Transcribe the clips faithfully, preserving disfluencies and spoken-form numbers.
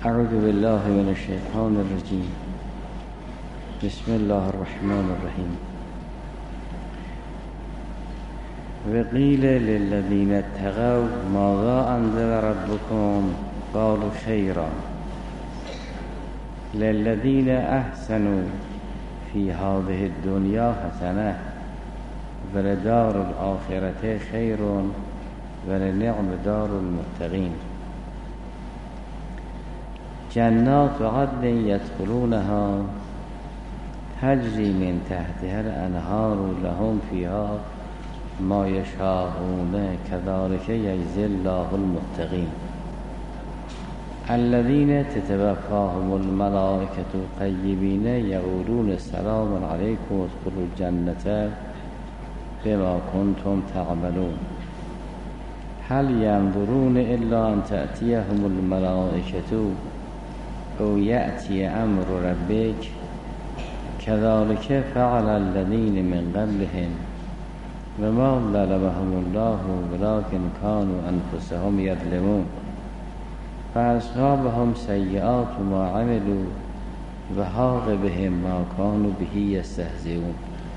اعوذ بالله من الشیطان الرجیم. بسم الله الرحمن الرحیم. وقیل للذین اتقوا ماذا انزل ربكم قالوا خیرا للذین احسنوا فی هذه الدنیا حسنه ولدار الآخرة خیر ولنعم دار المتقین. جنات عدن يدخلونها تجری من تحتها الانهار لهم فيها ما يشاءون كذلك يجزي الله المتقين. الذين تتوفاهم الملائكة طيبين يقولون سلام عليكم وادخلوا الجنة بما كنتم تعملون. هل ينظرون إلا أن تأتيهم الملائكة أو يأتي أمر ربك كذلك فعل الذين من قبلهم وما ظلمهم الله ولكن كانوا أنفسهم يظلمون. فأصابهم سيئات ما عملوا وحاق بهم ما كانوا به يستهزئون.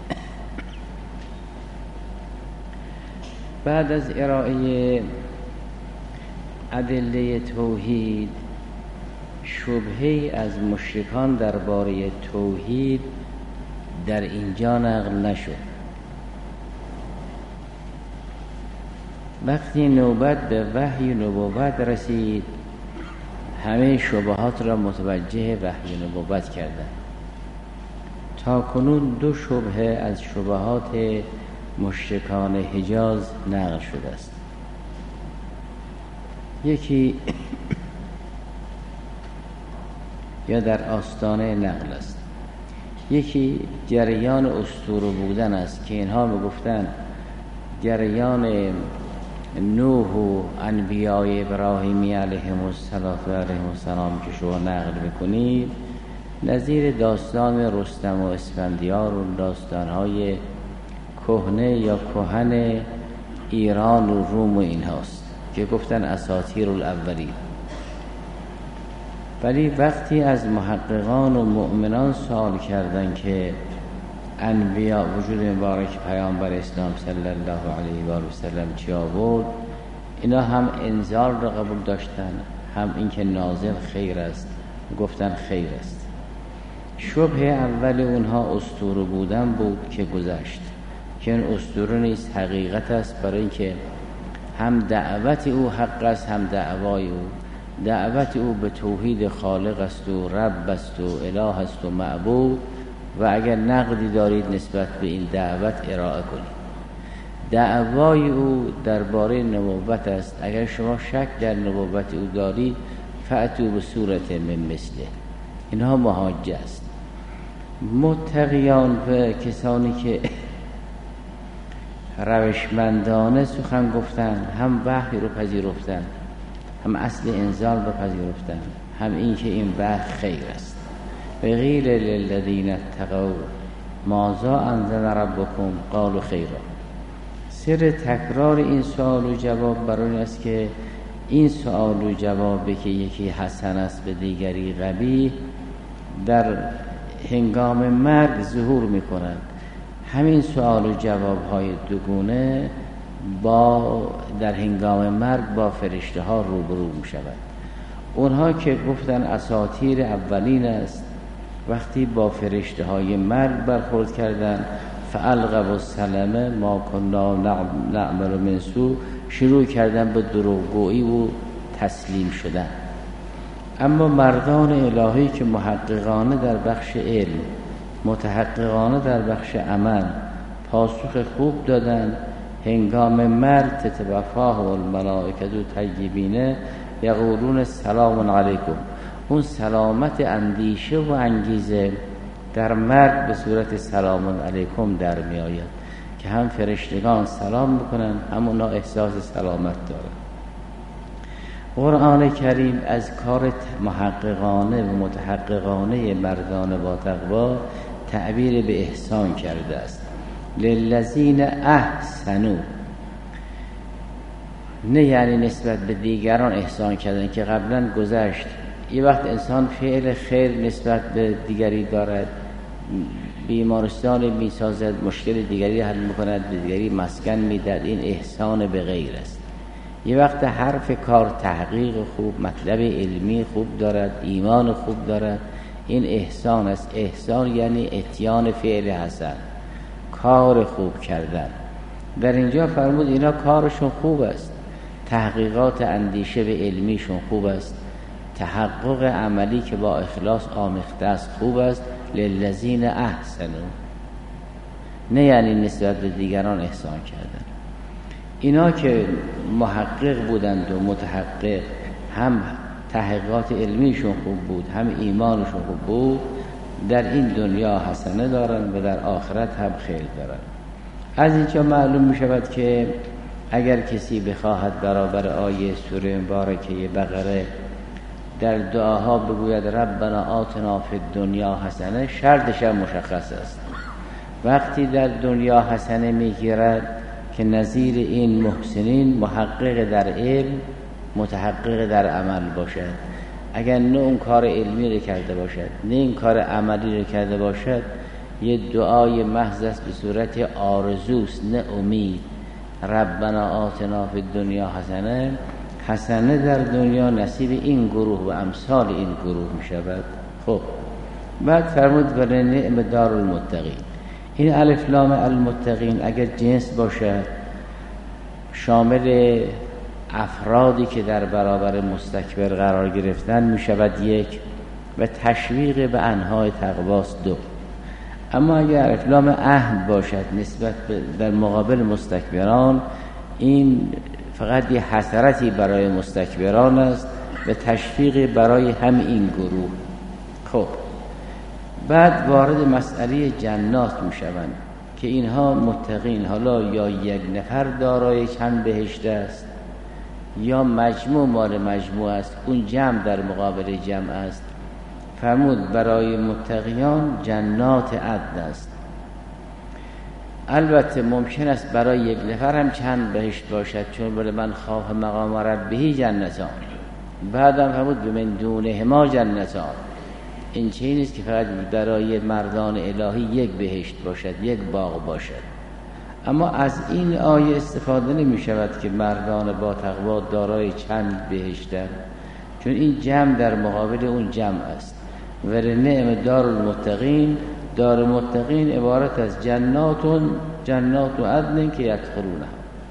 بعد از ارائه ادله توحید، شبهه‌ای از مشرکان درباره توحید در اینجا نقل نشد. وقتی نوبت به وحی نبوت رسید، همه شبهات را متوجه وحی نبوت کردند. تا کنون دو شبهه از شبهات مشرکان حجاز نقل شده است. یکی یا در آستانه نقل است، یکی جریان اسطوره بودن است که اینها میگفتند جریان نوح و انبیاء ابراهیمی علیهم السلام که شما نقل میکنید نظیر داستان رستم و اسفندیار و داستانهای کهنه یا کهن ایران و روم و اینهاست که گفتن اساطیر الاولین. ولی وقتی از محققان و مؤمنان سوال کردند که انبیاء وجود مبارک پیامبر اسلام صلی الله علیه و آله و سلم چی آورد، اینا هم انزال را قبول داشتن، هم اینکه نازل خیر است گفتن خیر است. شبهه اول اونها اسطوره بودن بود که گذشت، که این اسطوره نیست، حقیقت است، برای اینکه هم دعوت او حق است هم دعوای او. دعوت او به توحید خالق است و رب است و اله است و معبود، و اگر نقدی دارید نسبت به این دعوت ارائه کنید. دعوای او درباره نبوت است، اگر شما شک در نبوت او دارید فأتوا به صورت من مثله. اینها محاجه است. متقیان و کسانی که روشمندانه سخن گفتن، هم وحی رو پذیرفتن، هم اصل انزال رو پذیرفتن، هم این که این وحی خیر است. وقیل للذین اتقوا ماذا انزل ربکم قالوا خیرا. سر تکرار این سوال و جواب برای این است که این سوال و جوابی که یکی حسن است به دیگری قبیح در هنگام مرگ ظهور می‌کنند. همین سوال و جواب‌های دوگونه با در هنگام مرگ با فرشته ها روبرو می‌شود. اونها که گفتن اساطیر اولین است، وقتی با فرشته های مرگ برخورد کردند فالقوا السلم ما کنا نعمل من سوء، شروع کردن به دروغگویی و تسلیم شدن. اما مردان الهی که محققانه در بخش علم، متحققانه در بخش عمل پاسخ خوب دادن، هنگام مرگ تتوفاهم الملائکة طیبین یقولون سلام علیکم. اون سلامت اندیشه و انگیزه در مرگ به صورت سلام علیکم در می آید که هم فرشتگان سلام میکنن هم اونا احساس سلامت دارن. قرآن کریم از کار محققانه و متحققانه مردان با تقوا تعبیر به احسان کرده است. للذین احسنوا، نه یعنی نسبت به دیگران احسان کردن که قبلا گذشت یه وقت انسان فعل خیر نسبت به دیگری دارد، بیمارستان میسازد، مشکل دیگری حل میکند، به دیگری مسکن میدهد، این احسان به غیر است. یه وقت حرف کار تحقیق خوب، مطلب علمی خوب دارد، ایمان خوب دارد، این احسان است. احسان یعنی اتیان فعل حسن، کار خوب کردن. در اینجا فرمود اینا کارشون خوب است، تحقیقات اندیشه به علمیشون خوب است، تحقق عملی که با اخلاص آمیخته است خوب است. للذین احسنوا، نه یعنی نسبت به دیگران احسان کردن. اینا که محقق بودند و متحقق، هم تحقیقات علمیشون خوب بود، هم ایمانشون خوب بود، در این دنیا حسنه دارن و در آخرت هم خیر دارن. از اینجا معلوم می شود که اگر کسی بخواهد برابر آیه سوره مبارکه بقره در دعاها بگوید ربنا آتنا فی الدنیا حسنه، شرطش هم مشخص است. وقتی در دنیا حسنه میگیرد که نظیر این محسنین محقق در علم، متحقق در عمل باشد. اگر نه اون کار علمی رو کرده باشد، نه این کار عملی رو کرده باشد، یه دعای محض است به صورت آرزوست، نه امید. ربنا آتنا فی الدنیا حسنه، حسنه در دنیا نصیب این گروه و امثال این گروه می شود. خب بعد فرمود ولی نعم دار المتقین. این الف لام المتقین اگر جنس باشد شامل افرادی که در برابر مستکبر قرار گرفتن می شود یک، و تشویق به انواع تقواست دو. اما اگر الف لام عهد باشد نسبت در مقابل مستکبران، این فقط یه حسرتی برای مستکبران است و تشویق برای هم این گروه. خب بعد وارد مسئله جنات می شوند که اینها متقین حالا یا یک نفر دارای چند بهشت است یا مجموع مال مجموع است، اون جمع در مقابل جمع است. فرمود برای متقیان جنات عدن است. البته ممکن است برای یک نفر هم چند بهشت باشد، چون بله من خواف مقام ربه جنتان، بعدم فرمود بمن دونهما جنتان. این چیزی نیست که فقط برای مردان الهی یک بهشت باشد، یک باغ باشد. اما از این آیه استفاده نمی شود که مردان با تقوا دارای چند بهشتند، چون این جمع در مقابل اون جمع است. ولی نعم دار المتقین، دار متقین عبارت از جنات جنات و عدن که یدخلونها.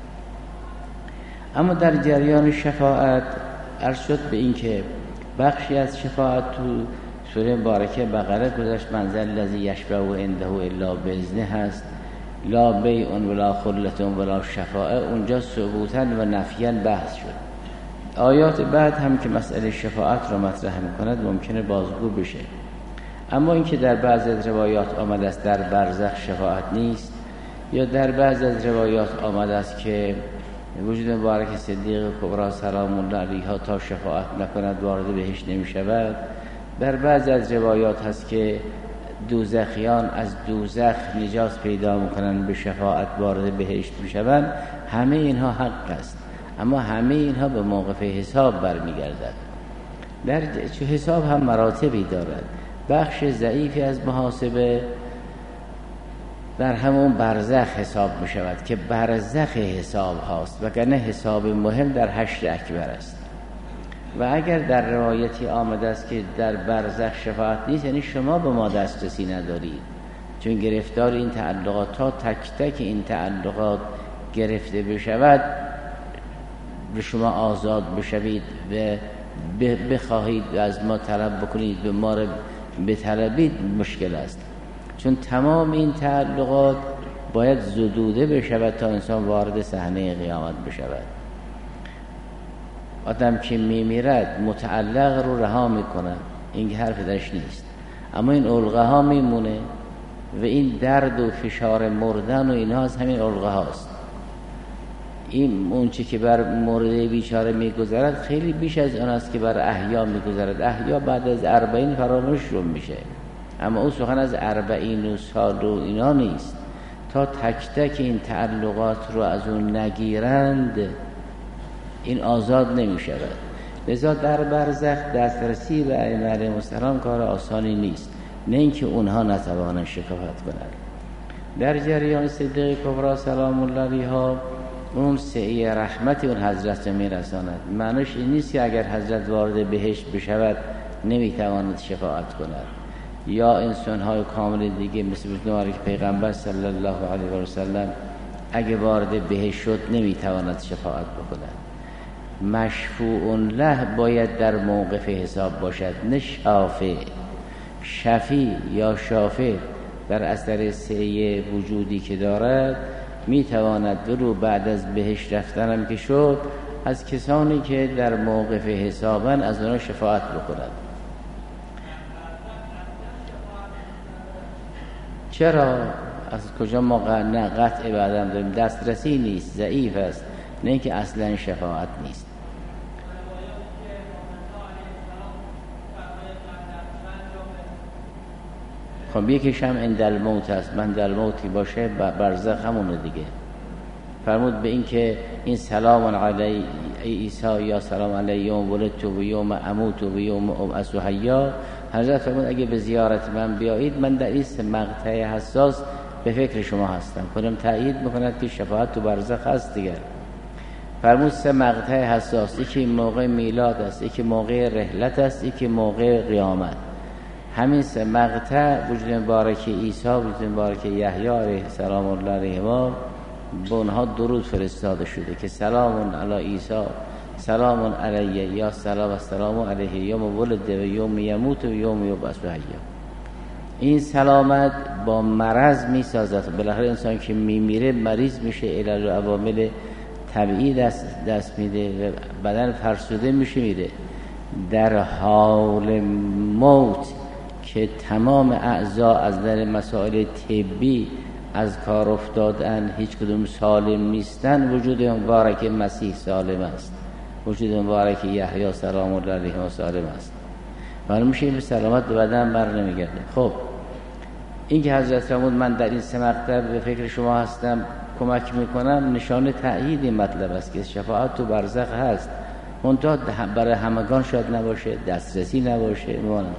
اما در جریان شفاعت عرض شد به این که بخشی از شفاعت تو سوره مبارکه بقره گذشت، منزل الذی یشفع عنده الا باذنه هست، لا بیع ولا خلة ولا شفاعه. اونجا ثبوتا و نفیا بحث شد. آیات بعد هم که مسئله شفاعت را مطرح می‌کند ممکنه بازگو بشه. اما اینکه در بعض از روایات آمده است در برزخ شفاعت نیست، یا در بعض از روایات آمده است که وجود مبارک صدیق کبری سلام الله علیها تا شفاعت نکند وارد بهشت نمی‌شود. در بعض از روایات هست که دوزخیان از دوزخ نجات پیدا می‌کنند به شفاعت وارد بهشت می‌شوند. همه اینها حق است، اما همه اینها به موقف حساب برمیگردد. در چه حساب هم مراتبی دارد. بخش ضعیفی از محاسبه در همون برزخ حساب می شود که برزخ حساب هاست، وگرنه حساب مهم در حشر اکبر است. و اگر در روایتی آمده است که در برزخ شفاعت نیست، یعنی شما به ما دسترسی ندارید، چون گرفتار این تعلقات تا تک تک این تعلقات گرفته بشود به شما آزاد بشوید و بخواهید از ما طلب بکنید به ما رو بطلبید مشکل است. چون تمام این تعلقات باید زدوده بشود تا انسان وارد صحنه قیامت بشود. آدم که میمیرد متعلق رو رها میکنه، این حرف درش نیست، اما این علقه ها میمونه و این درد و فشار مردن و اینها از همین علقه هاست. این اون چی که بر مرده بیچاره میگذرد خیلی بیش از اون است که بر احیا میگذرد. احیا بعد از اربعین فراموش رو میشه، اما اون سخن از اربعین و سال و اینا نیست. تا تک تک این تعلقات رو از اون نگیرند این آزاد نمی شود. لذا در برزخ دسترسی به ائمه علیهم السلام کار آسانی نیست، نه اینکه اونها نتوانند شفاعت کنند. در جریان صدیقه کبری سلام الله علیها اون سعی رحمت اون حضرت میرساند. معنیش این نیست که اگر حضرت وارد بهشت بشود نمیتواند شفاعت کند، یا انسان‌های کامل دیگه مثل مبارک پیغمبر صلی الله علیه و سلم اگه وارد بهشت شد نمیتواند شفاعت بکند. مشفوع له باید در موقف حساب باشد، نه شافع. شفیع یا شافع در اثر سعی وجودی که دارد میتواند درو بعد از بهشت رفتنم که شد از کسانی که در موقف حسابن از اونها شفاعت بکند. چرا؟ از کجا ما قطع بعدم داریم؟ دسترسی نیست، ضعیف است، نه اینکه اصلا شفاعت نیست. خب یکیش هم اندل موت است، من دل موتی باشه برزخ همونه دیگه. فرمود به این که این سلام علی عیسی یا سلام علی یوم ولدت و یوم اموت و یوم ابعث حیا، حضرت فرمود اگه به زیارت من بیایید من در این مقطع حساس به فکر شما هستم. خودم تأیید میکند که شفاعت تو برزخ هست دیگر. فرمود سه مقطع حساس، یکی موقع میلاد است، یکی موقع رحلت است، یکی موقع قیامت. همین سه مقطع وجود مبارک عیسی، وجود مبارک یحیی علیه سلام الله علیه ما به اونها درود فرستاده شده که سلام علی عیسی، سلام علیه، یا سلام و سلام علیه یوم ولد و یوم یموت و یوم یبعث حیا. این سلامت با مرض می سازد. بالاخره انسان که می میره مریض میشه، علل و عوامل طبیعی دست, دست میده و بدن فرسوده میشه میره. در حال موت که تمام اعضا از در مسائل طبی از کار افتادن، هیچ کدوم سالم نیستن، وجود مبارک مسیح سالم است، وجود مبارک یحیی سلام الله علیه سالم است. معلوم میشه این سلامت به بدن بر نمیگرده. خب این که حضرت فرمود من در این سه مقطع به فکر شما هستم کمک میکنم، نشانه تأیید این مطلب است که شفاعت تو برزخ هست، منتها برای همگان شاید نباشه، دسترسی نباشه مانند.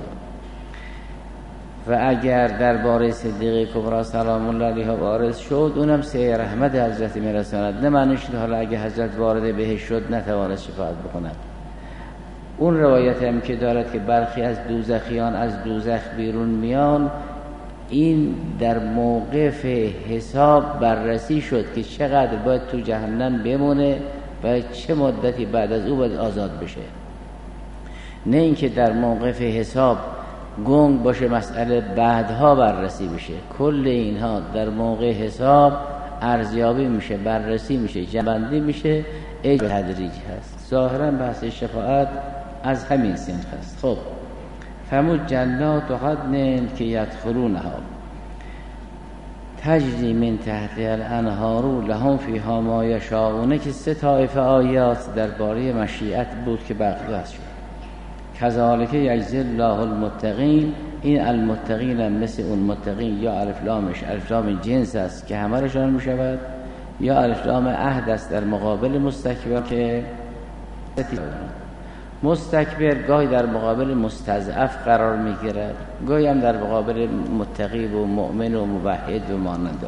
و اگر درباره صدیقه کبری سلام الله علیها وارد شد اونم سعی رحمت حضرت میرساند. نه معنیش که حالا اگه حضرت وارد بهشت شد نتواند شفاعت بکند. اون روایت هم که دارد که برخی از دوزخیان از دوزخ بیرون میان، این در موقف حساب بررسی شد که چقدر باید تو جهنم بمونه و چه مدتی بعد از او باید آزاد بشه. نه اینکه در موقف حساب گنگ باشه مسئله بعدها بررسی بشه. کل اینها در موقع حساب ارزیابی میشه، بررسی میشه، جنبندی میشه، ای تدریج هست. ظاهرا بحث شفاعت از همین سنخ هست. خب فرمود جنات و عدن که یدخلونها تجری من تحت الانهار لهم فیها ما یشاءون، که سه طایفه آیات درباره مشیت بود که باقی است. کذالک یجزی الله المتقین، این المتقین هم مثل اون متقین یا الف لامش الف لام جنس است که همه رشان می شود، یا الف لام عهد است در مقابل مستکبر که مستکبر گاهی در مقابل مستضعف قرار می گیرد، گاهی هم در مقابل متقی و مؤمن و موحد و مانند.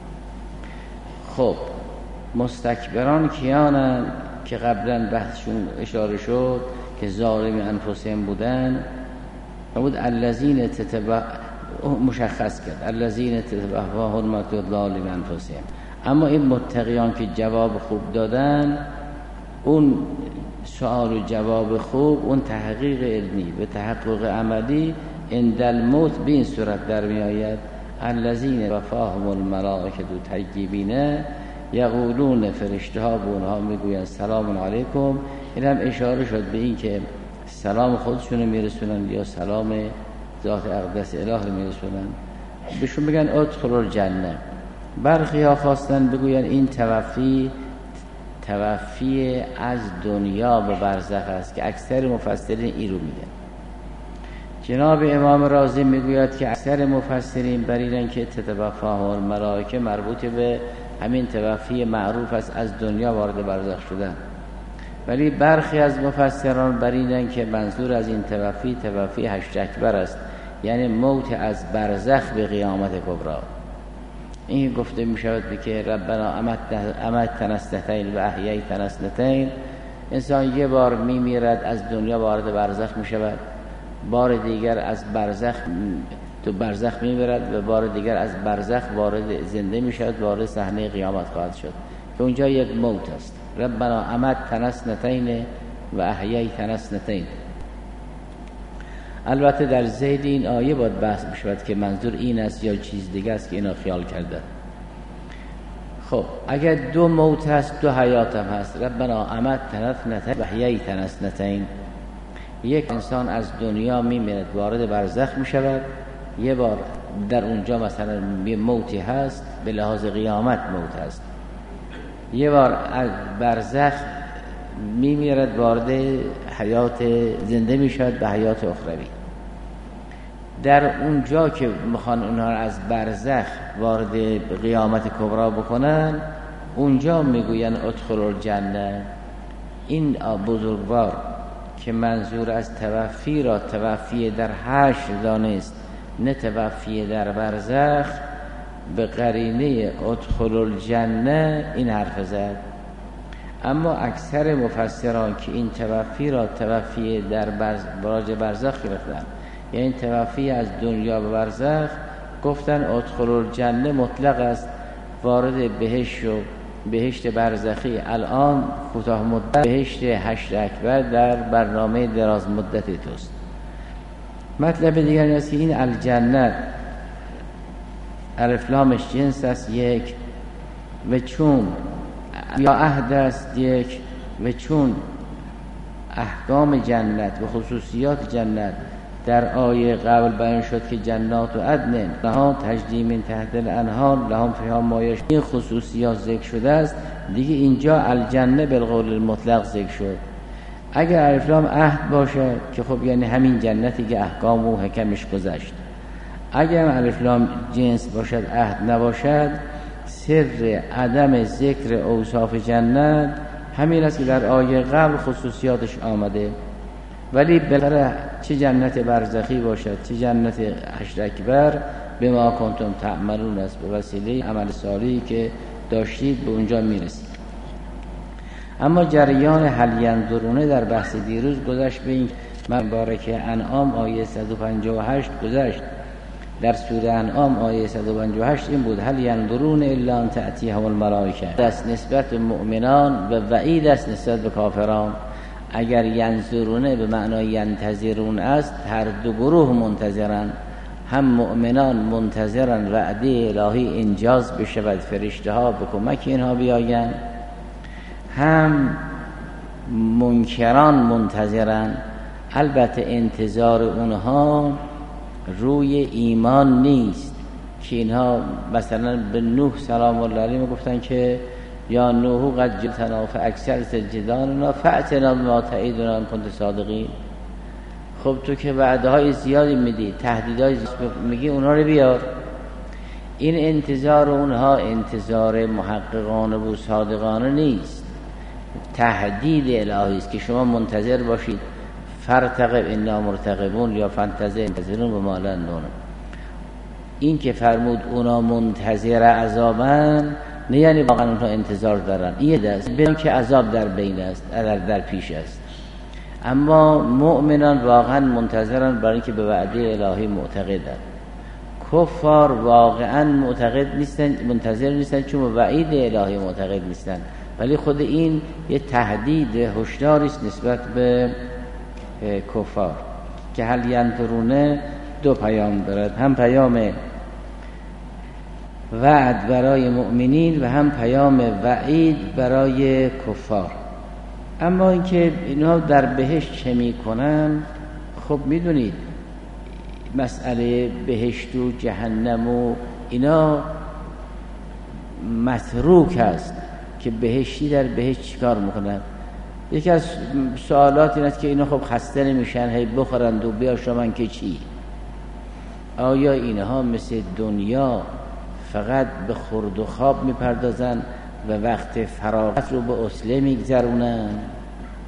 خب مستکبران کیانند که قبلا بحثشون اشاره شد که ظالم انفسهم بودن؟ بود الذین تتبع مشخص کرد الذین تتبع حرمت ظالم انفسهم. اما این متقیان که جواب خوب دادن، اون سوال و جواب خوب، اون تحقیق علمی و تحقق عملی عند الموت به این صورت در می آید الذین وفاهم الملائکه طیبین یقولون، فرشته ها به اونها میگویند سلام علیکم. این هم اشاره شد به این که سلام خودشون میرسونن یا سلام ذات اقدس اله میرسونن، بهشون بگن ادخلوا الجنه. برخی ها خواستن بگوین این توفی توفی از دنیا به برزخ است که اکثر مفسرین این رو میگن. جناب امام رازی میگوید که اکثر مفسرین بر اینن که تتوفاهم الملائکه مربوط به همین توفی معروف است از دنیا وارد برزخ شدن. ولی برخی از مفسران بر اینن که منظور از این توفی توفی حشر اکبر است، یعنی موت از برزخ به قیامت کبری. این گفته می شود که ربنا امتنا اثنتین و احییتنا اثنتین. انسان یه بار می میرد، از دنیا وارد برزخ می شود، بار دیگر از برزخ تو برزخ می برد و بار دیگر از برزخ وارد زنده می شود، وارد صحنه قیامت خواهد شد که اونجا یک موت است. ربنا امتنا اثنتین و احییتنا اثنتین. البته در ذیل این آیه باید بحث بشود که منظور این است یا چیز دیگه است که اینا خیال کرده. خب اگر دو موت هست دو حیات هم هست، ربنا امتنا اثنتین و احییتنا اثنتین. یک انسان از دنیا میمیرد وارد برزخ میشود، یه بار در اونجا مثلا موتی هست به لحاظ قیامت موت هست، یه بار از برزخ میمیرد وارد حیات زنده میشود به حیات اخروی. در اونجا که میخوان اونها از برزخ وارد قیامت کبری بکنن، اونجا میگوین ادخلوا الجنه. این بزرگوار که منظور از توفی را توفی در حشر دانست نه توفی در برزخ، به قرینه ادخلوا الجنه این حرف زد. اما اکثر مفسران که این توفی را توفی در براج برزخ گرفتن، یعنی توفی از دنیا به برزخ، گفتن ادخلوا الجنه مطلق است، وارد بهشت و بهشت برزخی الان کوتاه مدت، بهشت حشر اکبر در برنامه دراز مدت توست. مطلب دیگر این است که این الجنه الف لامش جنس است یک، و چون یا عهد است یک، و چون احکام جنت و خصوصیات جنت در آیه قبل بیان شد که جنات و عدن لها تجری من تحت الانهار لهم فیها ما یشاءون، این خصوصیات ذکر شده است دیگه. اینجا الجنه بالقول المطلق ذکر شد. اگر الف لام عهد باشه که خب یعنی همین جنتی که احکام و حکمش گذشت. اگر الف لام جنس باشد عهد نباشد، سر عدم ذکر اوصاف جنت همین است که در آیه قبل خصوصیاتش آمده. ولی بالاخره چه جنت برزخی باشد چه جنت حشر اکبر، به ما کنتم تعملون است، به وسیله عمل صالحی که داشتید به اونجا میرسید. اما جریان هل ینظرونه در بحث دیروز گذشت به این مبارکه انعام آیه صد و پنجاه و هشت گذشت. در سوره انعام آیه صد و پنجاه و هشت این بود هل ینظرون الا ان تأتیهم الملائکه. دست نسبت مؤمنان و وعید است نسبت به کافران. اگر ینظرونه به معنای ینتظرون است، هر دو گروه منتظرن، هم مؤمنان منتظرن وعده الهی انجاز بشود، فرشته ها به کمک اینها بیاین، هم منکران منتظرن. البته انتظار اونها روی ایمان نیست که اینها مثلا به نوح سلام الله علیه گفتن که یا نوح قد جئتنا فاکثر جدالنا فأتنا بما تعیدنا ان کنت صادقین. خب تو که وعده های زیادی میدی، تهدیدهای میگی، اونها رو بیار. این انتظار اونها انتظار محققانه و صادقانه نیست، تهدید الهی است که شما منتظر باشید. فرتقب انا مرتقبون یا فانتظر انتظرون به مالا نون. این که فرمود اونا منتظر عذابن نه یعنی واقعا اونها انتظار دارن، این دست بدون که عذاب در بین است، در, در پیش است. اما مؤمنان واقعا منتظرن برای اینکه به وعده الهی معتقدن. کفار واقعا معتقد نیستن، منتظر نیستن، چون به وعید الهی معتقد نیستن. ولی خود این یه تهدید هشداری است نسبت به کفار که هل ینظرونه دو پیام دارد، هم پیام وعد برای مؤمنین و هم پیام وعید برای کفار. اما اینکه اینها در بهشت چه میکنن، خب میدونید مسئله بهشت و جهنم و اینا متروک است که بهشتی در بهشت چیکار میکنن. یکی از سوالات این است که اینا خب خسته نمیشن هی بخورند و بیاشامن که چی؟ آیا اینها مثل دنیا فقط به خورد و خواب میپردازن و وقت فراغت رو به عسله میگذرونن؟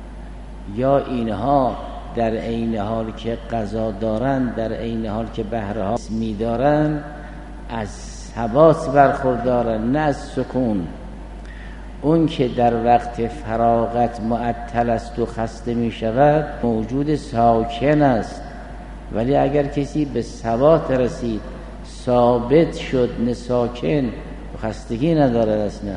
یا اینها در عین حال که قضا دارند در عین حال که بهره ها می‌دارند از ثبات برخوردارند نه از سکون. اون که در وقت فراغت معطل است و خسته می شود موجود ساکن است، ولی اگر کسی به ثبات رسید ثابت شد نه ساکن و خستگی نداره اصلا.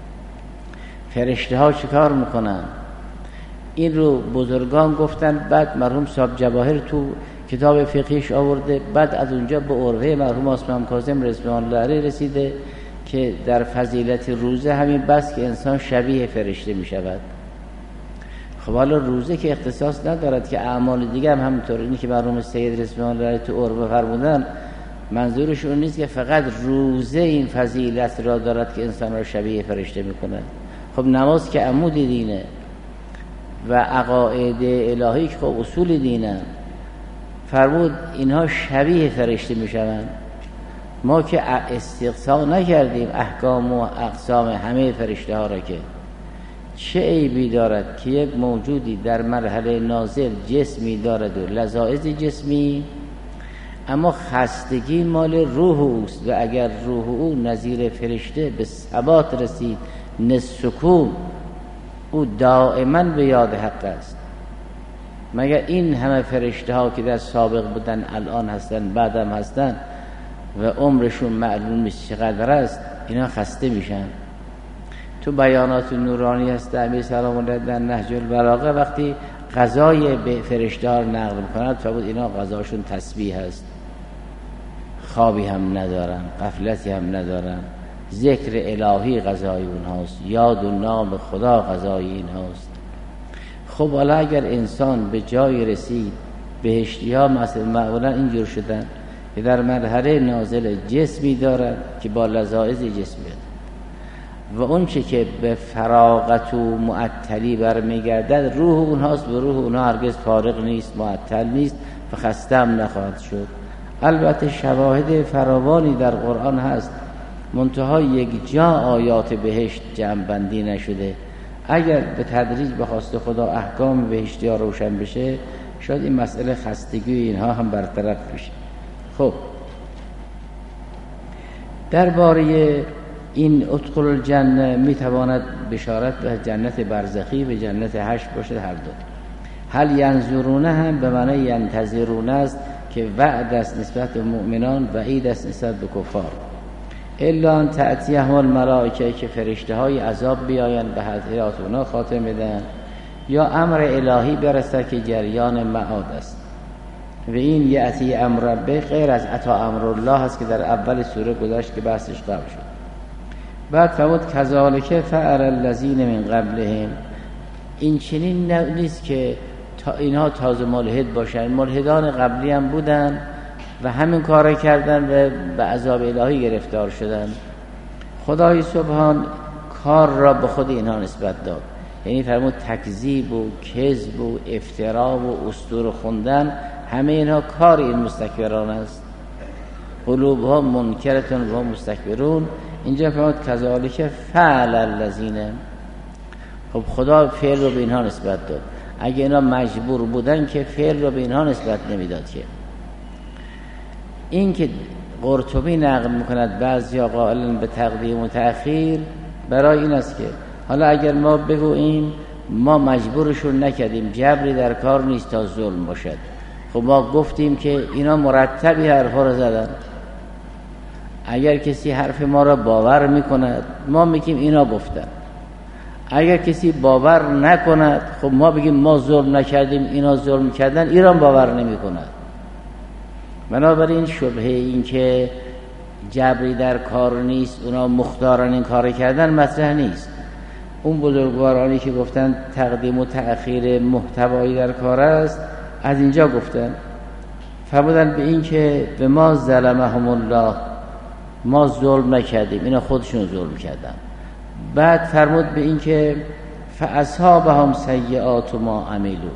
فرشته ها چیکار میکنن؟ این رو بزرگان گفتن، بعد مرحوم صاحب جواهر تو کتاب فقهیش آورده، بعد از اونجا به عرفه مرحوم عثمان کاظم رضوان الله علیه رسیده که در فضیلت روزه همین بس که انسان شبیه فرشته می شود. خب حالا روزه که اختصاص ندارد که اعمال دیگه هم همینطور. اینی که مرحوم سید رضوان الله علیه تو عرفه فرمودن منظورش اون نیست که فقط روزه این فضیلت را دارد که انسان را شبیه فرشته می کند. خب نماز که عمود دینه و عقاید الهی که خب اصول دینه، فرمود اینها شبیه فرشته می شوند. ما که استقصا نکردیم احکام و اقسام همه فرشته ها را، که چه عیبی دارد که یک موجودی در مرحله نازل جسمی دارد و لذائذ جسمی، اما خستگی مال روح اوست و اگر روح او نظیر فرشته به ثبات رسید نسکون، او دائما به یاد حق است. مگر این همه فرشته ها که در سابق بودن الان هستن بعدم هستن و عمرشون معلوم نیست چقدر است، اینا خسته میشن. تو بیانات نورانی هست امیر سلام الله در نهج البلاغه وقتی قضای به فرشته ها نقل میکنند فرمود اینا قضاشون تسبیح هست، خوابی هم ندارن، غفلتی هم ندارن، ذکر الهی قضای اونهاست، یاد و نام خدا قضای اینهاست. خب حالا اگر انسان به جای رسید، بهشتی ها مثلا معمولا اینجور شدن که در مرحله نازل جسمی دارن که با لذائذ جسمیت و اون چه که به فراغت و معطلی برمیگردد روح اونهاست و روح اونها هرگز فارغ نیست، معطل نیست و خسته هم نخواهد شد. البته شواهد فراوانی در قرآن هست، منتها یک جا آیات بهشت جمع بندی نشده. اگر به تدریج به خواست خدا احکام بهشتی ها روشن بشه شاید این مسئله خستگی اینها هم برطرف بشه. خب درباره این ادخل الجنه میتواند بشارت به جنت برزخی و جنت حشر باشد هر دو. هل ینظرونه هم به معنی ینتظرونه است که وعد است نسبت به مؤمنان، وعید است نسبت به کفار. الا ان تأتیهم الملائکه که فرشته های عذاب بیایند به حیات اونا خاتمه بدن، یا امر الهی برسد که جریان معاد است. و این یأتی امر ربه غیر از عطا امر الله هست که در اول سوره گذشت که بحثش قبل شد. بعد فرمود کذالک فعل الذین من قبلهم، این چنین نیست که تا اینها تازه ملحد باشن، ملحدان قبلی هم بودن و همین کار کردن و به عذاب الهی گرفتار شدن. خدای سبحان کار را به خود اینها نسبت داد، یعنی فرمود تکذیب و کذب و افترا و اسطوره خوندن همه اینها کار این مستکبران است. قلوبها منکرتون و مستکبرون. اینجا فرمود کذالک فعل الذین، خب خدا فعل رو به اینها نسبت داد. اگه اینا مجبور بودن که فعل رو به اینها نسبت نمیداد. که این که قرطبی نقل میکند بعضیا قائلن به تقدیم و تأخیر برای این است که حالا اگر ما بگوییم ما مجبورشون نکردیم، جبری در کار نیست تا ظلم باشد، خب ما گفتیم که اینا مرتبی حرفا رو زدن، اگر کسی حرف ما را باور میکند ما میگیم اینا گفتن، اگر کسی باور نکند خب ما بگیم ما ظلم نکردیم اینا ظلم کردن، ایران باور نمیکند. بنابراین شبهه این که جبری در کار نیست، اونا مختارن این کار کردن مطرح نیست. اون بزرگوارانی که گفتن تقدیم و تأخیر محتوایی در کار است از اینجا گفتن، فرمودن به این که به ما ظلمهم الله، ما ظلم نکردیم اینا خودشون ظلم کردن. بعد فرمود به این که فاصحابهم سیئات ما عملوا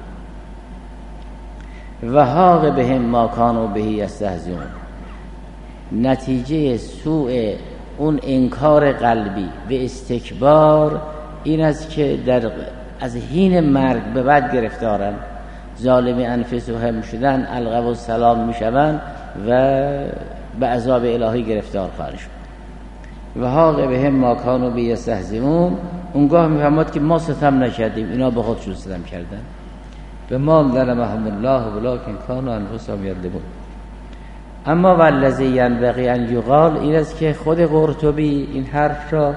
و حاق بهم ما کانوا به یستهزئون. نتیجه سوء اون انکار قلبی و استکبار این است که در از حین مرگ به بعد گرفتارن، ظالم انفسهم شدن، القوا السلام میشوند و به عذاب الهی گرفتار خواهند شد. و حاق بهم ما کانوا به یستهزئون، اونگاه میفهمد که ما ستم نکردیم، اینا به خودشون ستم کردن. به ما ظلمهم الله ولکن کانوا انفسهم یظلمون. اما والذی ینبغی ان یقال، این است که خود قرطبی این حرف را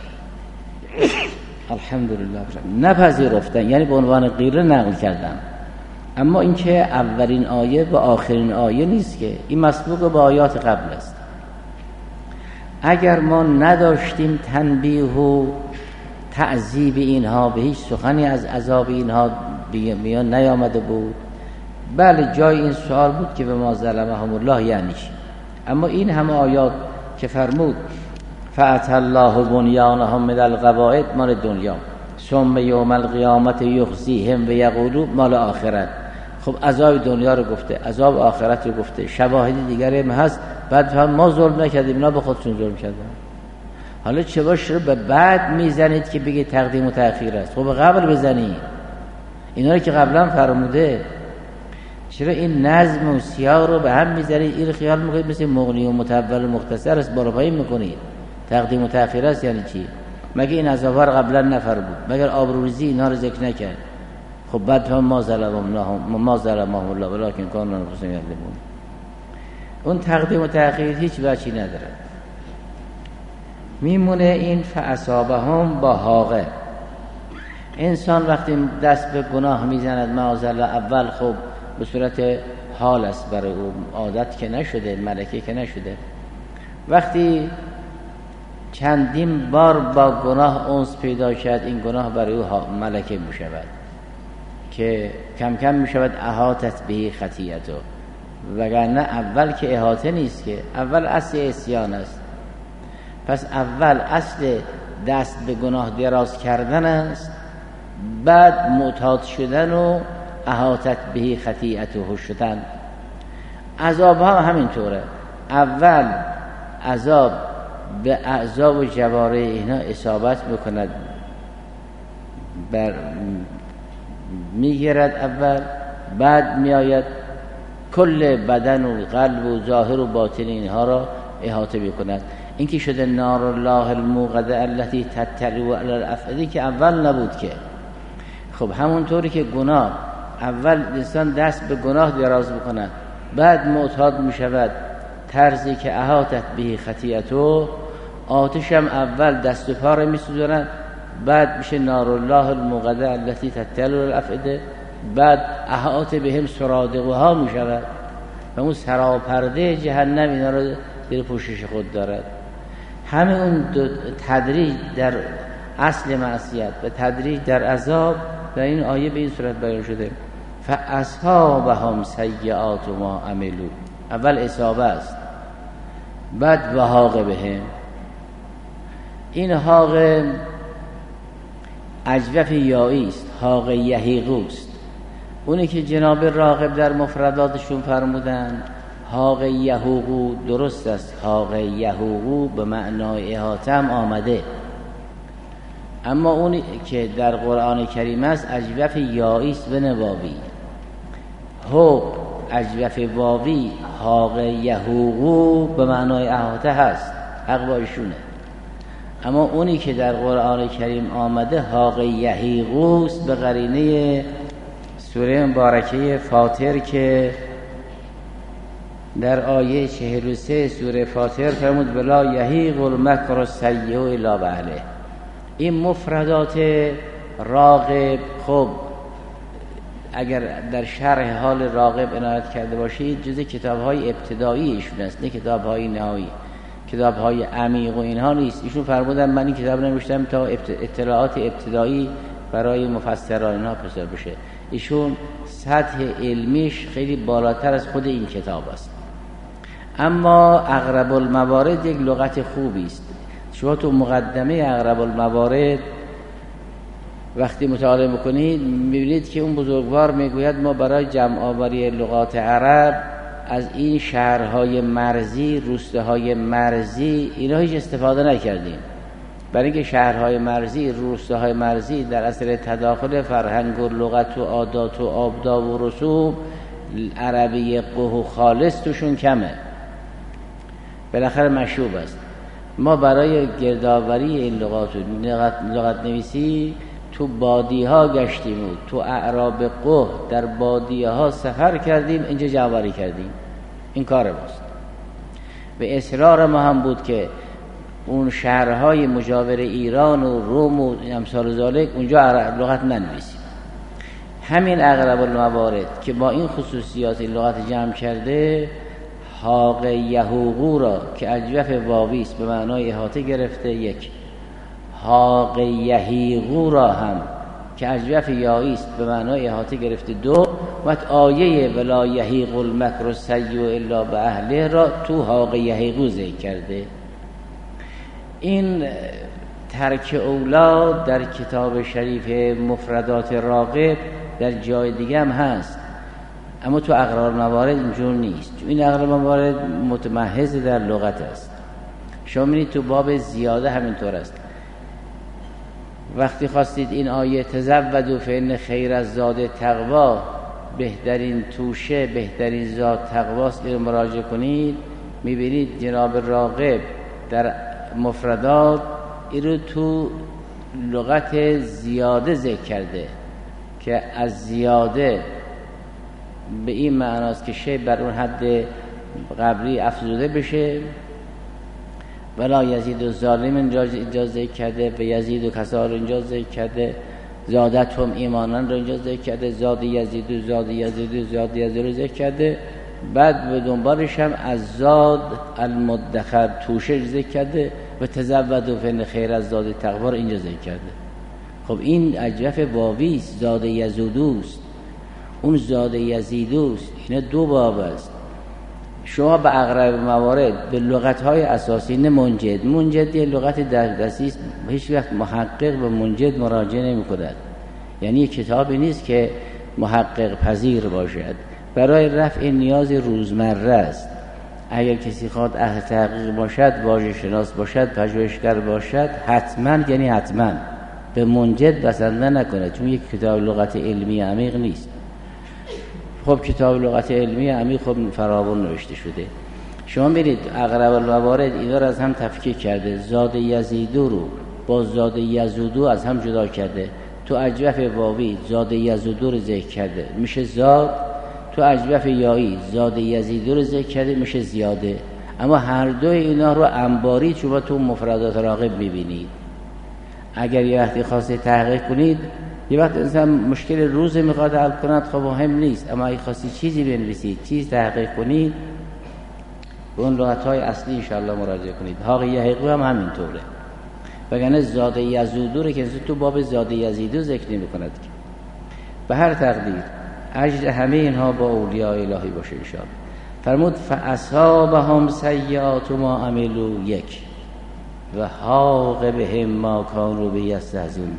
الحمدلله نپذیرفتن، یعنی به عنوان غیره نقل کردن. اما اینکه اولین آیه و آخرین آیه نیست، که این مسبوق به آیات قبل است. اگر ما نداشتیم تنبیه و تعذیب اینها، به هیچ سخنی از عذاب اینها میان نیامده بود. بله جای این سوال بود که به ما ظلمهم الله یعنی چی. اما این همه آیات که فرمود فأتی الله بنیانهم من القواعد مال دنیا، ثم یوم القیامت یخزیهم و یقولوا مال آخرت. خب عذاب دنیا رو گفته، عذاب آخرت رو گفته، شواهد دیگری هم هست. بعد ما ظلم نکردیم، اینا به خودشون ظلم کردن. حالا چه باشه به بعد میزنید که بگید تقدیم و تأخیر است؟ خب قبل بزنید اینا رو که قبلا فرموده. چرا این نظم و سیاق رو به هم میزنید؟ این خیال میکنید مثل مغنی و متول و مختصر است، بالا پایین میکنید. تقدیم و تأخیر است یعنی چی؟ مگه این عذاب‌ها رو قبلا نفرمود؟ مگر آبروریزی اینا رو ذکر نکرد؟ خب بعد ما ظلمهم الله ما ظلمهم الله ولکن کانوا انفسهم یظلمون. اون تقدیم و تأخیر هیچ وجهی نداره. میمونه این فاصابهم با حاقه. انسان وقتی دست به گناه میزند معاذالله، اول خب به صورت حال است برای او، عادت که نشده، ملکه که نشده. وقتی چندین بار با گناه انس پیدا کرد، این گناه برای او ملکه میشود که کم کم میشود احاطت به خطیئته. وگرنه اول که احاطه نیست، که اول اصل عصیان است. پس اول اصل دست به گناه دراز کردن است، بعد معتاد شدن و احاطت به خطیئته شدن. عذاب ها همینطوره، اول عذاب به اعضا و جوارح اینا اصابت میکند، بر میگیرد اول، بعد میآید کل بدن و قلب و ظاهر و باطن اینها را احاطه میکند. این که شده نار الله الموقده التي تطلع علی الافئده، که اول نبود که. خب همونطوری که گناه اول انسان دست به گناه دراز میکند، بعد معتاد میشود، طرزی که احاطت به خطیئته، آتش هم اول دست و پا را میسوزاند، بعد میشه نار الله الموقده التي تطلع علی الافئده، بعد احاطه بهم سرادقها میشود و اون سراپرده جهنم اینا رو در پوشش خود دارد. همه اون تدریج در اصل معصیت و تدریج در عذاب در این آیه به این صورت بیان شده. فاصحابهم سیئات ما عملوا، اول اصابه است، بعد وحاق بهم. این حاق اجوف یایی است، حاق یحیقو است. اونی که جناب راغب در مفرداتشون فرمودن حاق یحوقو درست است، حاق یحوقو به معنای احاطه هم آمده، اما اونی که در قرآن کریم است اجوف یایی است به نواوی، حوق اجوف واوی، حاق یحوقو به معنای احاطه هست، حق با ایشونه. اما اونی که در قرآن کریم آمده حاق یحیقو است به قرینه سوره مبارکه فاطر که در آیه چهل و سه سوره فاطر فرمود بلا یحیق المکر السیء الا باهله. این مفردات راغب، خب اگر در شرح حال راغب عنایت کرده باشید جز کتاب‌های ابتدایی ایشون است، نه کتاب‌های نهایی، کتاب‌های عمیق و اینها نیست. ایشون فرمودن من این کتاب نوشتم تا اطلاعات ابتدایی برای مفسران اینها پسر بشه. ایشون سطح علمیش خیلی بالاتر از خود این کتاب است. اما اقرب الموارد یک لغت خوبی است. شما تو مقدمه اقرب الموارد وقتی مطالعه میکنید میبینید که اون بزرگوار میگوید ما برای جمع آوری لغات عرب از این شهرهای مرزی، روستاهای مرزی اینا هیچ استفاده نکردیم. برای اینکه شهرهای مرزی، روستاهای مرزی در اثر تداخل فرهنگ و لغت و عادات و آداب و رسوم عربی قه خالص توشون کمه، بالاخره مشروب است. ما برای گردآوری این لغات لغت, لغت نویسی تو بادی ها گشتیم و تو اعراب قه در بادی ها سفر کردیم، اینجا جمع‌آوری کردیم. این کار ماست و اصرار ما هم بود که اون شهرهای مجاور ایران و روم و امثال ذالک اونجا لغت ننویسیم. همین اغلب الموارد که با این خصوصیات این لغت جمع کرده، حاق یهوقو را که اجوف واوی است به معنای احاطه گرفته یک، حاق یهیقو را هم که اجوف یایی است به معنای احاطه گرفته دو، و آیه ولا یهیق المکر السیء الا باهله را تو حاق یهیقو ذکر کرده. این ترک اولاد در کتاب شریف مفردات راغب در جای دیگه هم هست، اما تو اقرار موارد اینجور نیست. این اقرار موارد متمحض در لغت است. شما می‌بینید تو باب زیاده همینطور است. وقتی خواستید این آیه تزودوا فإن خیر الزاد تقوا، بهترین توشه بهترین زاد تقواست، این مراجعه کنید، می‌بینید جناب راغب در مفردات این رو تو لغت زیاده ذکر کرده که از زیاده به این معناست که شی بر اون حد قبلی افزوده بشه. ولا یزید و ظالم اینجا ذکر کرده و یزید و کسار اینجا ذکر کرده، زادت هم ایمانان رو اینجا ذکر کرده، زاد یزید و زاد یزید و زاد یزید رو ذکر کرده. بعد به دنبالش هم از زاد المدخر توشه ذکر کرده و تزودوا فإن خیر الزاد تقوا رو اینجا ذکر کرده. خب این اجوف واوی است، زاد یزودوست، اون زاد یزیدوست، اینا دو باب است. شما به اغلب موارد به لغت‌های اساسی نه منجد منجد یه لغت دردستی است، هیچ وقت محقق به منجد مراجعه نمی‌کند. یعنی یک کتابی نیست که محقق پذیر باشد، برای رفع نیاز روزمره است. اگر کسی خواهد اهل تحقیق باشد، واژه شناس باشد، پژوهشگر باشد، حتما یعنی حتما به منجد بسنده نکند، چون یک کتاب لغت علمی عمیق نیست. خب کتاب لغت علمی عمیق خب فراوان نوشته شده. شما میرید اغلب الموارد اینا رو از هم تفکیک کرده، زاد یزیدو رو با زاد یزودو از هم جدا کرده. تو اجوف واوی زاد یزودو رو ذکر کرده میشه زاد، تو اجوف یایی زاد یزیدو رو ذکر کرده میشه زیاده. اما هر دو اینا رو انباری شما تو مفردات راغب میبینید. اگر یه وقتی خواسته تحقیق کنید، یه وقت انسان مشکل روز میخواد حل کند، خب مهم نیست، اما اگه خواستی چیزی بنویسید، چیز تحقیق کنید، به اون لغت‌های اصلی انشاءالله مراجعه کنید. حاق یهیقو هم همینطوره. وگرنه زاد یزودو رو که تو باب زاد یزیدو ذکر نمی‌کند. به هر تقدیر اجر همه اینها با اولیاء الهی باشه انشاءالله. فرمود فاصحابهم سیئات ما عملوا یک و حاق بهم ما کانوا به یستهزئون.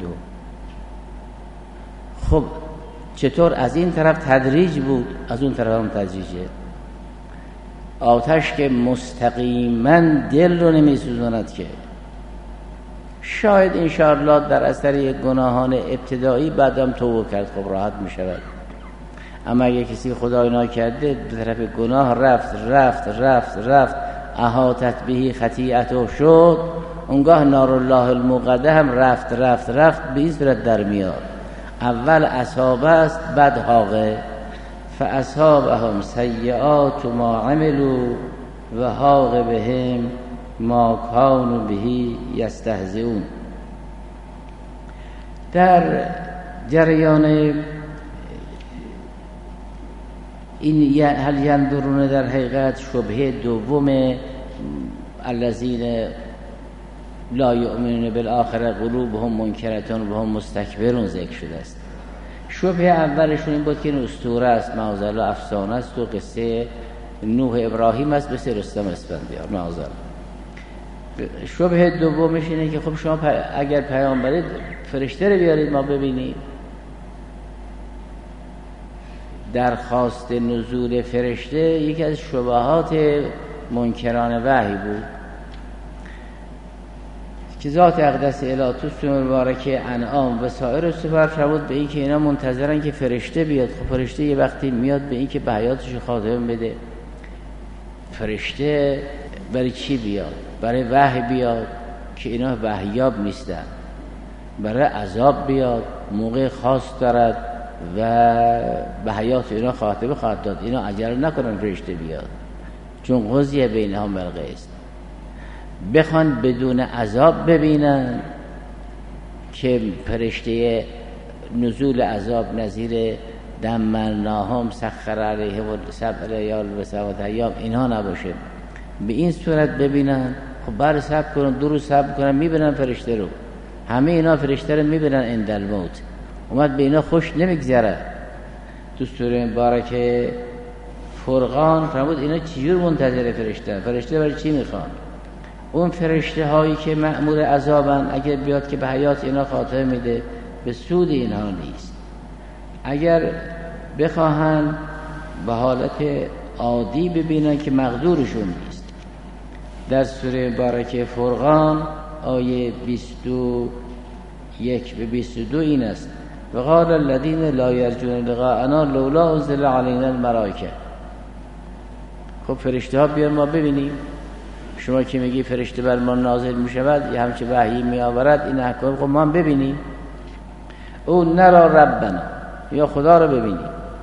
خب چطور از این طرف تدریج بود، از اون طرف هم تدریجه. آتش که مستقیما دل رو نمیسوزاند که شاید انشاءالله در اثر گناهان ابتدایی بعدم توبه کرد، خب راحت می شود. اما اگه کسی خدای ناکرده به طرف گناه رفت رفت رفت رفت احاطت بهی خطیئته شد، اونگاه نار الله الموقده هم رفت رفت رفت به این صورت در میاد. اول اصحاب است بعد حاقه. فاصحابهم سیئات ما عملوا و حاق بهم ما کانوا به یستهزئون. در جریان این هل ينظرون در حقیقت شبهه دوم الذین لا یؤمنون بالآخرة قلوبهم منکرة و هم مستکبرون ذکر شده است. شبهه اولشون این بود که این اسطوره است، معاذالله افسانه است و قصه نوح ابراهیم است، مثل رستم اسفندیار معاذالله. شبهه دومش اینه که خب شما اگر پیامبرید فرشته رو بیارید ما ببینیم. درخواست نزول فرشته یکی از شبهات منکران وحی بود که ذات اقدس الهی تو سوره مبارکه انعام و سایر سور فرمود به این که اینا منتظرن که فرشته بیاد. خب فرشته یه وقتی میاد به این که به حیاتش خاتمه بده. فرشته برای چی بیاد؟ برای وحی بیاد که اینا وحیاب نیستن، برای عذاب بیاد، موقع خاص دارد و به حیات اینا خاتمه خواهد داد. اینا عجله نکنن فرشته بیاد، چون قضیه بینهم بالقسط. بخوان بدون عذاب ببینن که فرشته نزول عذاب نظیر دمرناهم سخر علیهم سبع لیال و سبعة ایام اینها نباشه. به این صورت ببینن. خب بر صبر کنن، دو روز صبر کنن، میبینن فرشته رو. همه اینا فرشته رو میبینن عند الموت. اومد به اینا خوش نمیگذره. تو سوره مبارکه فرقان فرمود اینا چجور منتظر فرشته؟ فرشته برای چی میخوان؟ اون فرشته هایی که مأمور عذابن اگر بیاد که به حیات اینا خاتمه میده، به سود اینها نیست. اگر بخواهن به حالت عادی ببینن که مقدورشون نیست. در سوره مبارکه فرقان آیه بیست و یک به بیست و دو این است: و قال الذين لا يرجون لقاءنا لولا انزل علينا الملائکه. خب فرشته ها بیان ما ببینیم. شما که میگی فرشته بر ما نازل میشود، یه همچه وحی میآورد، این احکام خب ما هم ببینیم. او نرا ربنا، یا خدا رو ببینیم.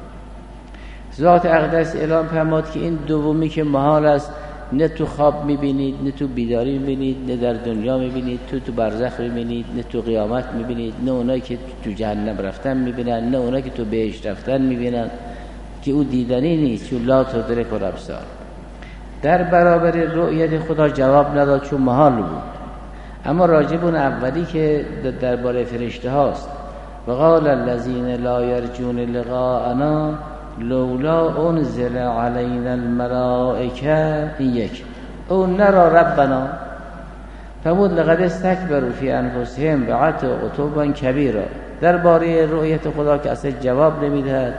ذات اقدس اعلام فرمود که این دومی که محال است، نه تو خواب میبینید، نه تو بیداری میبینید، نه در دنیا میبینید، تو تو برزخ میبینید، نه تو قیامت میبینید، نه اونایی که تو جهنم رفتن میبینن، نه اونایی که تو بهشت رفتن میبینن، که او دیدنی نیست، چون لا تدرک الابصار. در برابر رؤیت خدا جواب نداد چون محال بود. اما راجب اون اولی که درباره فرشته هاست: و قال الذين لا يرجون لقاءنا لولا انزل علينا الملائکه. این یک. او نرا ربنا فرمود لقد استکبروا فی انفسهم بعتوا عتوا کبیرا. درباره رؤیت خدا که اصلا جواب نمیدهد،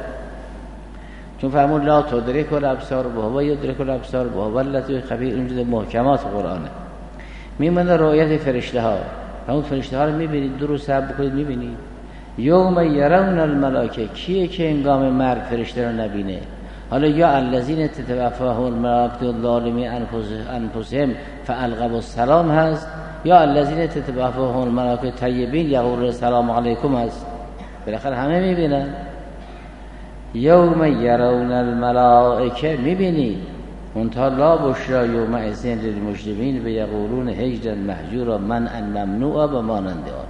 چون فرمود لا تدرک الابصار و هو یدرک الابصار و هو اللطیف خبیر. اینجا محکمات قرآنه. میمونه رؤیت فرشته ها. فرمود فرشته ها رو میبینید، دو روز صبر بکنید میبینید. یوم یرون الملائکه، کیه که انگام مرگ فرشته رو نبینه؟ حالا یا الذین تتوفاهم الملائکه الظالمی انفسهم فالقوا السلام هست، یا الذین تتوفاهم الملائکه طیبین یقولون السلام علیکم هست. بالاخره همه میبینن. یوم یرون الملائکه میبینید، منتها لا بشرا یوم اذن للمجرمین و یقولون هجرا محجورا من ان ممنوعا و مانند آن.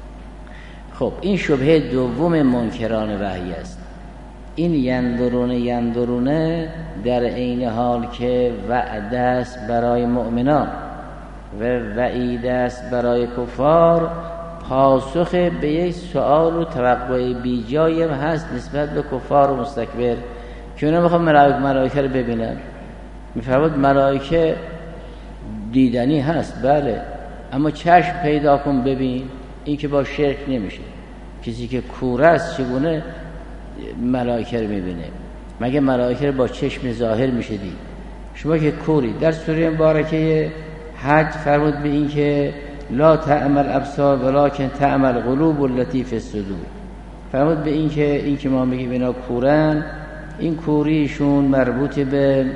خب این شبهه دوم منکران وحی است. این یندرونه یندرونه در عین حال که وعد است برای مؤمنان و وعید است برای کفار، پاسخ به یک سؤال و توقع بی جای هست نسبت به کفار و مستکبر که اونا میخوان ملائکه ملائکه رو ببینن. میفرماد ملائکه دیدنی هست، بله، اما چشم پیدا کن ببین. این که با شرک نمیشه. کسی که کور است چگونه ملائکه رو میبینه؟ مگه ملائکه رو با چشم ظاهر میشه دید؟ شما که کوری. در سوره مبارکه حج فرمود به این که لا تعمل ابصار ولکن تعمل قلوب التي فی الصدور. فرمود به این که این که ما میگیم اینا کورن، این کوریشون مربوط به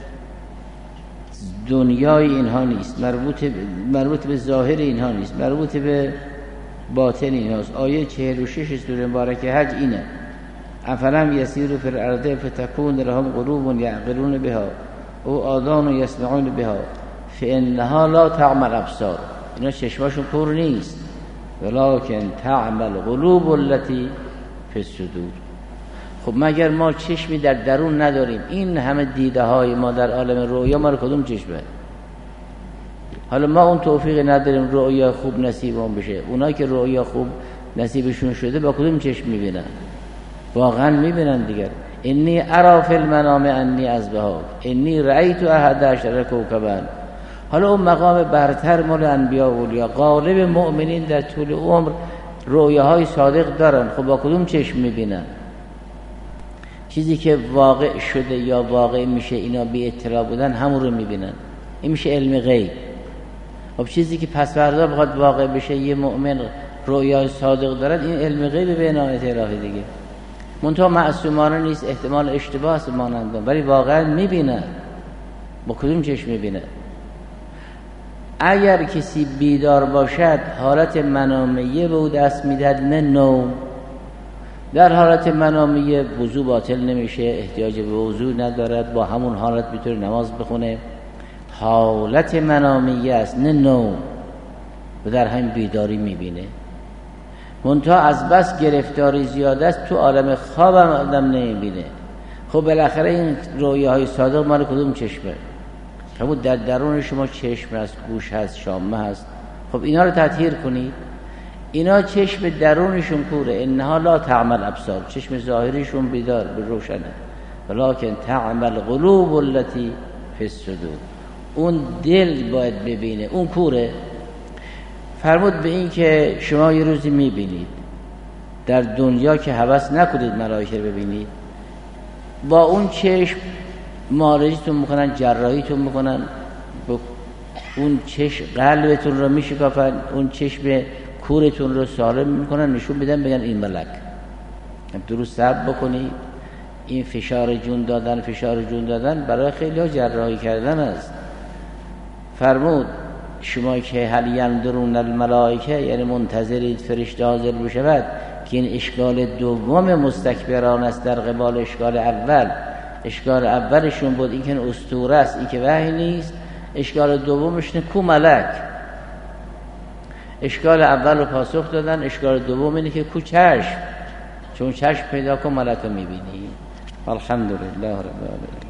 دنیای اینها نیست، مربوط مربوط به ظاهر اینها نیست، مربوط به باطن اینهاست. آیه چهل و شش سوره مبارکه حج اینه: افلم یسیروا فی الارض فتکون لهم قلوب یعقلون بها او آذان یسمعون بها فانها لا تعمل ابصار. اینا چشماشون کور نیست، ولکن تعمل قلوب التي فی الصدور. خب مگر ما چشمی در درون نداریم؟ این همه دیده های ما در عالم رؤیا ما رو کدوم چشمه؟ حالا ما اون توفیق نداریم رؤیا خوب نصیبمون بشه. اونایی که رؤیا خوب نصیبشون شده با کدوم چشم میبینن؟ واقعا میبینن دیگر. انی ارا فی المنام انی اذبحک انی رأیت احد عشر کوکبا. حالا اون مقام برتر مال انبیا و اولیا. غالب مؤمنین در طول عمر رؤیاهای صادق دارن. خب با کدوم چشم میبینن؟ چیزی که واقع شده یا واقع میشه اینا بی اطلاع بودن همون رو میبینن. این میشه علم غیب. خب چیزی که پس فردا بخواد واقع بشه، یه مؤمن رویای صادق دارد، این علم غیب به عنایت الهی دیگه. منتها معصومانه نیست، احتمال اشتباه است مانند، ولی واقعا میبینه. با کدوم چشم میبینه؟ اگر کسی بیدار باشد حالت منامیه به او دست میدهد، نه نوم. در حالت منامیه وضو باطل نمیشه، احتیاج به وضو ندارد، با همون حالت میتونه نماز بخونه. حالت منامیه است، نه نوم، و در همین بیداری میبینه. منتها از بس گرفتاری زیاده است، تو عالم خواب هم آدم نمیبینه. خب بالاخره این رویاهای صادق مال کدوم چشمه؟ همون در درون شما چشم هست، گوش هست، شامه هست. خب اینا رو تطهیر کنید. اینا چشم درونشون کوره. انها لا تعمل ابصار، چشم ظاهریشون بیدار به روشنه، ولکن تعمل قلوب التي فی الصدور. اون دل باید ببینه، اون کوره. فرمود به این که شما یه روزی میبینید در دنیا که هوس نکنید ملائکه رو ببینید، با اون چشم معالجتون میکنن، جراحیتون میکنن، اون چشم قلبتون رو میشکافن، اون چشم کورتون رو سالم میکنن، نشون میدن، بگن این ملک. درست صبر بکنید. این فشار جون دادن فشار جون دادن برای خیلی ها جراحی کردن است. فرمود شما که هل ینظرون الملائکه، یعنی منتظرید فرشته حاضر بشود، که این اشکال دوم مستکبران است در قبال اشکال اول. اشکال اولشون بود این که اسطوره است، این که وحی نیست. اشکال دومش نه کو ملک. اشکال اول رو پاسخ دادن، اشکال دوم اینه که کو چشم، چون چشم پیدا کن ملک رو میبینی. الحمدلله رب العالمین.